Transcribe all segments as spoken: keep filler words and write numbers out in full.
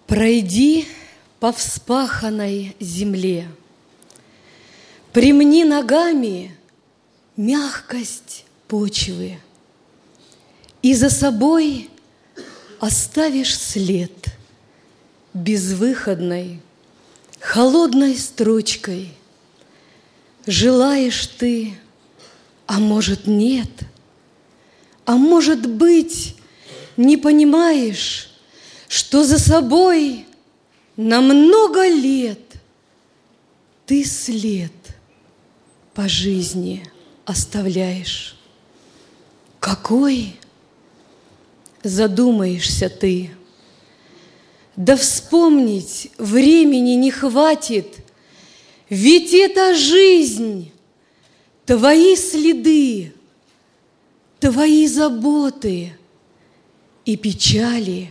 Пройди по вспаханной земле, примни ногами мягкость почвы, и за собой оставишь след безвыходной, холодной строчкой. Желаешь ты, а может нет, а может быть, не понимаешь, что за собой на много лет ты след по жизни оставляешь. Какой? Задумаешься ты. Да вспомнить времени не хватит, ведь это жизнь, твои следы, твои заботы и печали.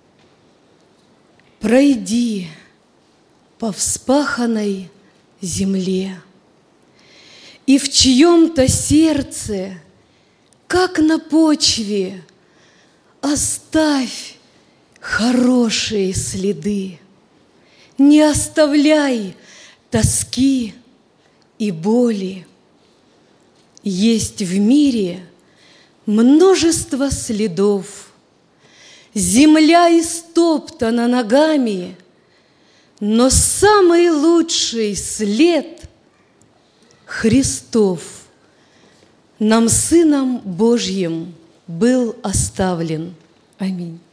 Пройди по вспаханной земле, и в чьем-то сердце, как на почве, оставь хорошие следы. Не оставляй тоски и боли. Есть в мире множество следов. Земля истоптана ногами, но самый лучший след Христов нам, Сыном Божьим, был оставлен. Аминь.